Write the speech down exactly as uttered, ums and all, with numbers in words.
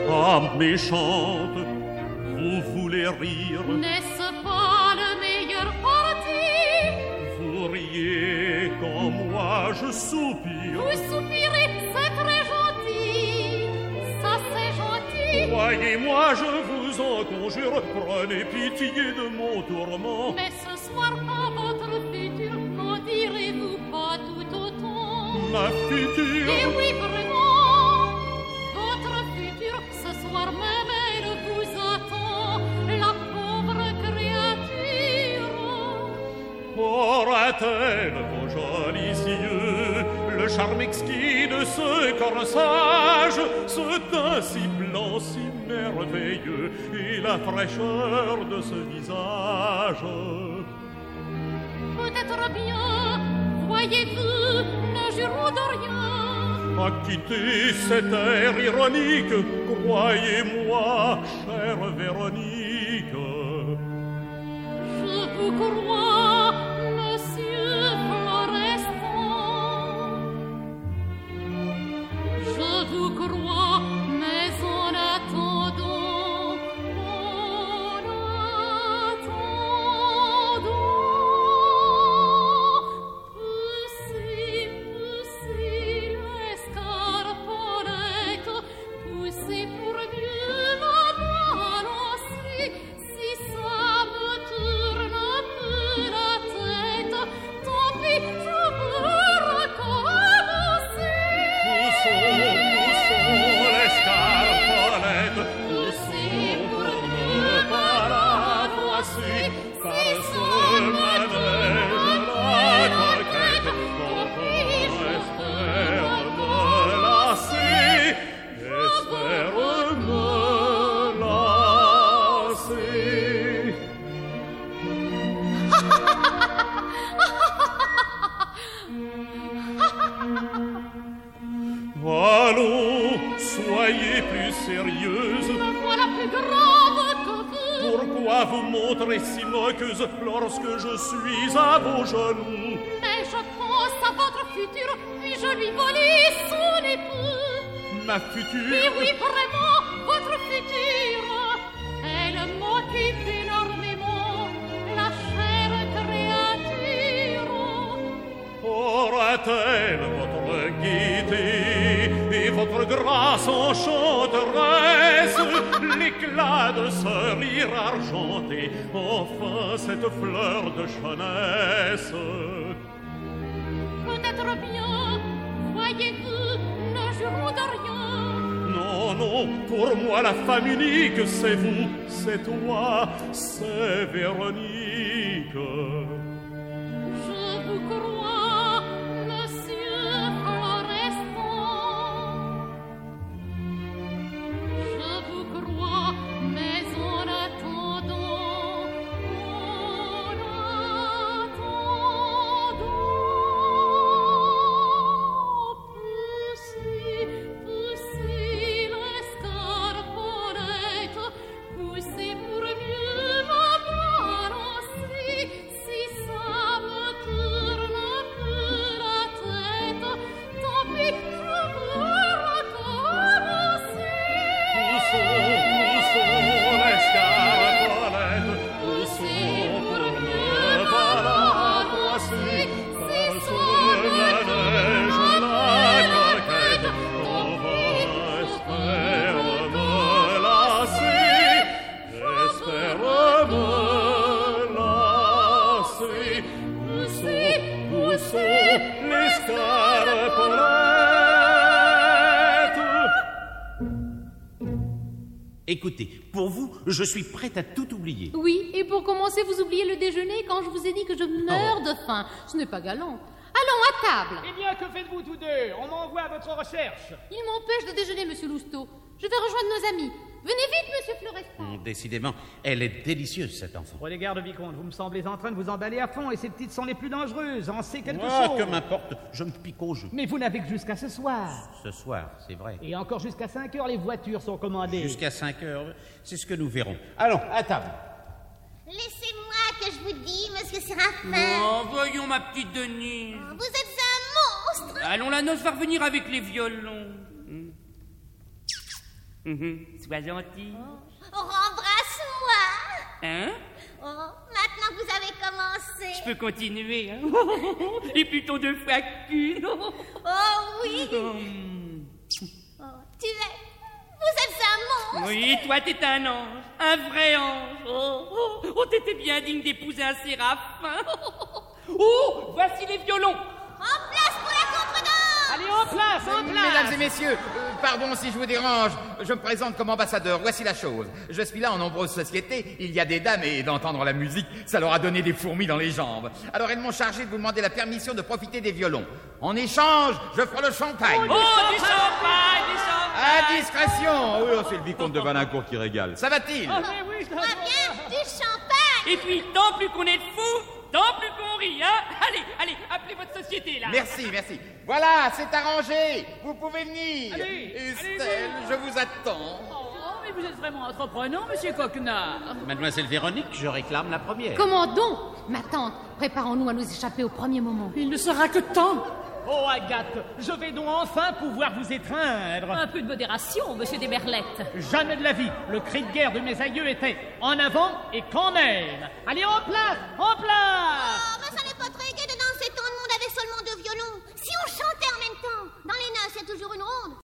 Ah, méchante, vous voulez rire? N'est-ce pas le meilleur parti? Vous riez quand moi je soupire. Vous soupirez, c'est très gentil. Ça, c'est gentil. Croyez-moi, je vous en conjure, prenez pitié de mon tourment. Mais ce soir, à votre futur, n'en direz-vous pas tout autant? Ma future? Et oui, vraiment, votre futur, ce soir même, elle vous attend, la pauvre créature. Aura-t-elle vos jolis yeux, le charme exquis de ce corsage, ce teint si blanc, si merveilleux, et la fraîcheur de ce visage? Peut-être bien, voyez-vous, ne jurons de rien. À quitter cet air ironique, croyez-moi, chère Véronique. Je vous crois, monsieur Florestan. Je vous crois, mais en attendant, en attendant, poussez, poussez l'escarpolette, poussez pour mieux la balancer. Si ça me tourne un peu la tête, tant pis, je veux recommencer. Poussons, poussons l'escarpolette, Poussez pour ne mieux pas la la balancer. froisser, Si car ça ce me manège tourne un la peu la coquette, tête, qu'on tant pis, je espère veux me lasser, espère me lasser. Allons, soyez plus sérieuse. Me voilà plus grave que vous. Pourquoi vous montrez si moqueuse lorsque je suis à vos genoux? Mais je pense à votre futur, puis-je lui voler son époux? Ma future? Oui, oui, vraiment, votre futur. Elle m'occupe énormément, la chère créature. Aura-t-elle votre gaieté et votre grâce enchanteresse, l'éclat de ce rire argenté, enfin cette fleur de jeunesse? Peut-être bien, voyez-vous, ne jurons de rien. Non, non, pour moi la femme unique, c'est vous, c'est toi, c'est Véronique. Je vous crois, monsieur Florestan. Je vous crois, mais en attendant, en attendant, poussez, poussez l'escarpolette, poussez pour mieux la balancer. Si ça me tourne un peu la tête, tant pis, je veux recommencer. Poussons, poussons l'escarpolette, Poussez poussons pour pour mieux ne la pas la balancer. froisser, Si car ça ce me manège tourne la un peu la coquette, tête, on tant va pis, je espère veux me lasser, espère me lasser. Poussons, poussons l'escarpolette. Écoutez, pour vous, je suis prête à tout oublier. Oui, et pour commencer, vous oubliez le déjeuner quand je vous ai dit que je meurs de faim. Ce n'est pas galant. Allons, à table. Eh bien, que faites-vous tous deux? On m'envoie à votre recherche. Il m'empêche de déjeuner, monsieur Lousteau. Je vais rejoindre nos amis. Venez vite, monsieur Florestan. Hum, Décidément, elle est délicieuse, cette enfant. Prenez garde, vicomte, vous me semblez en train de vous emballer à fond, et ces petites sont les plus dangereuses. En sait quelque Ah, chose. que m'importe, je me pique au jeu. Mais vous n'avez que jusqu'à ce soir. Ce soir, c'est vrai. Et encore jusqu'à cinq heures, les voitures sont commandées. Jusqu'à cinq heures, c'est ce que nous verrons. Allons, à table. Laissez-moi que je vous dise, monsieur Séraphin. Oh, voyons ma petite Denise. Vous êtes un monstre. Allons, la noce va revenir avec les violons. Mhm. Sois gentil. Oh, embrasse-moi. Hein? Oh, maintenant que vous avez commencé. Je peux continuer, hein? Et plutôt deux fois qu'une. Oh oui. Hum. Oh, tu es... Vous êtes un monstre. Oui, toi, t'es un ange. Un vrai ange. Oh, oh, oh t'étais bien digne d'épouser un séraphin. Oh, voici les violons. En place pour la contredanse. Allez, en place, en place. Mesdames et messieurs, euh, pardon si je vous dérange, je me présente comme ambassadeur, voici la chose. Je suis là en nombreuses sociétés, il y a des dames et d'entendre la musique, ça leur a donné des fourmis dans les jambes. Alors elles m'ont chargé de vous demander la permission de profiter des violons. En échange, je ferai le champagne. Oh, du champagne, du champagne. À discrétion. Oui, oh, c'est le vicomte de Valincourt qui régale. Ça va-t-il? Ah, mais oui, je Moi bien, du champagne. Et puis, tant plus qu'on est de fous, tant plus qu'on rit, hein? Allez, allez, appelez votre société, là. Merci, merci. Voilà, c'est arrangé. Vous pouvez venir. Allez, Estelle, je vous attends. Oh, mais vous êtes vraiment entreprenant, monsieur Coquenard. Mademoiselle Véronique, je réclame la première. Comment donc? Ma tante, préparons-nous à nous échapper au premier moment. Il ne sera que temps. Oh, Agathe, je vais donc enfin pouvoir vous étreindre. Un peu de modération, monsieur Desmerlettes. Jamais de la vie. Le cri de guerre de mes aïeux était en avant et quand même. Allez, en place, en place.